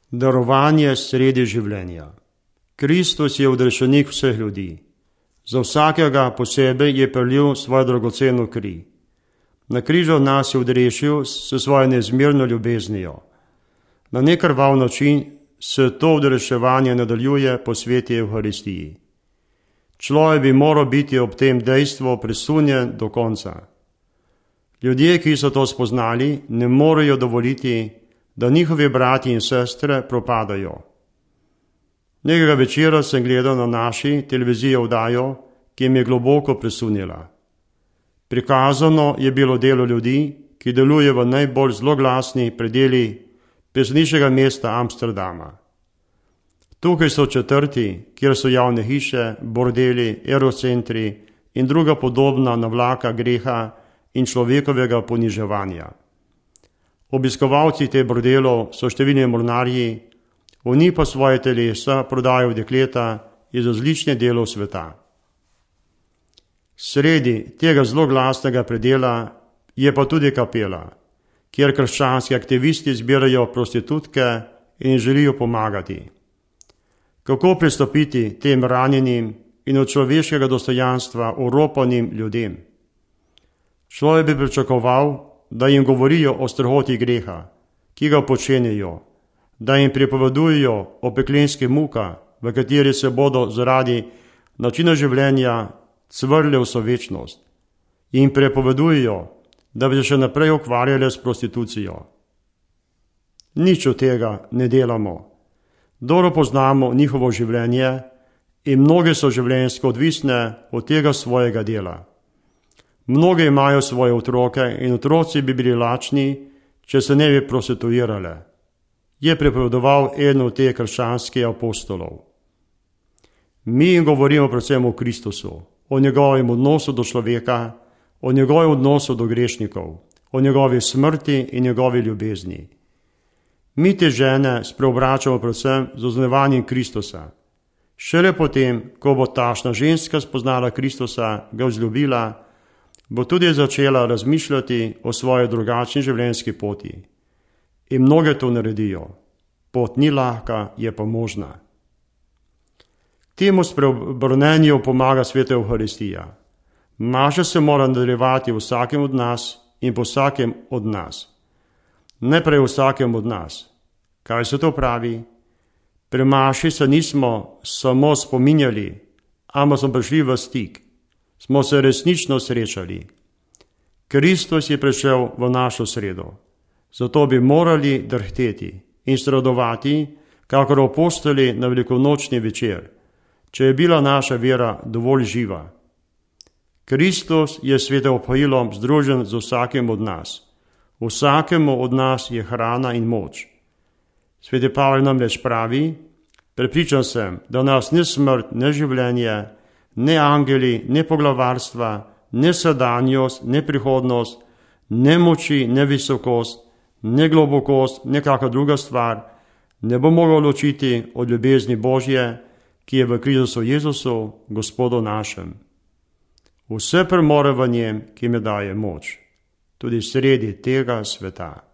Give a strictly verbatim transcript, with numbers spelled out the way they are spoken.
Darovanje sredi življenja. Kristus je odrešenik vseh ljudi. Za vsakega posebej je prelil svojo dragoceno kri. Na križu nas je odrešil s svojo neizmerno ljubeznijo. Na nekrvav način se to odreševanje nadaljuje po sveti Evharistiji. Človek bi moral biti ob tem dejstvu presunjen do konca. Ljudje, ki so to spoznali, ne morejo dovoliti, da njihovi brati in sestre propadajo. Nekega večera sem gledal na naši televiziji oddajo, ki me je globoko presunila. Prikazano je bilo delo ljudi, ki deluje v najbolj zloglasni predeli pesniškega mesta Amsterdama. Tukaj so četrti, kjer so javne hiše, bordeli, erocentri in druga podobna navlaka greha in človekovega poniževanja. Obiskovalci te bordelov so številni mornarji, oni pa svoje telesa prodajo dekleta iz različnih delov sveta. Sredi tega zloglasnega predela je pa tudi kapela, kjer krščanski aktivisti zbirajo prostitutke in želijo pomagati. Kako pristopiti tem ranjenim in od človeškega dostojanstva oropanim ljudem? Človek bi pričakoval, da jim govorijo o strahoti greha, ki ga počenjajo, da jim pripovedujejo o peklenski muka, v kateri se bodo zaradi načina življenja cvrle vso večnost, in prepovedujejo, da bi se še naprej ukvarjali s prostitucijo. Nič od tega ne delamo. Dobro poznamo njihovo življenje in mnoge so življenjsko odvisne od tega svojega dela. Mnoge imajo svoje otroke in otroci bi bili lačni, če se ne bi prostituirale, je prepovedoval eden od teh krščanskih apostolov. Mi jim govorimo predvsem o Kristusu, o njegovem odnosu do človeka, o njegovem odnosu do grešnikov, o njegovi smrti in njegovi ljubezni. Mi te žene spreobračamo predvsem z oznanjevanjem Kristusa. Šele potem, ko bo tašna ženska spoznala Kristusa, ga vzljubila, bo tudi začela razmišljati o svoji drugačni življenjski poti. In mnoge to naredijo. Pot ni lahka, je pa možna. Temu spreobrnenju pomaga sveta Evharistija. Maša se mora nadaljevati v vsakem od nas in po vsakem od nas. Najprej vsakem od nas. Kaj se to pravi? Pri maši se nismo samo spominjali, ampak smo prišli v stik. Smo se resnično srečali. Kristus je prišel v našo sredo. Zato bi morali drhteti in stradovati, kakor apostoli na velikonočni večer, če je bila naša vera dovolj živa. Kristus je svetim opojilom združen z vsakim od nas. Vsakemu od nas je hrana in moč. Sveti Pavel nam več pravi, prepričan sem, da nas ne smrt, ne življenje, ne angeli, ne poglavarstva, ne sedanjost, ne prihodnost, ne moči, ne visokost, ne globokost, ne kakšna druga stvar, ne bo mogel ločiti od ljubezni Božje, ki je v Kristusu Jezusu, Gospodu našem. Vse premore v njem, ki mi daje moč, tudi sredi tega sveta.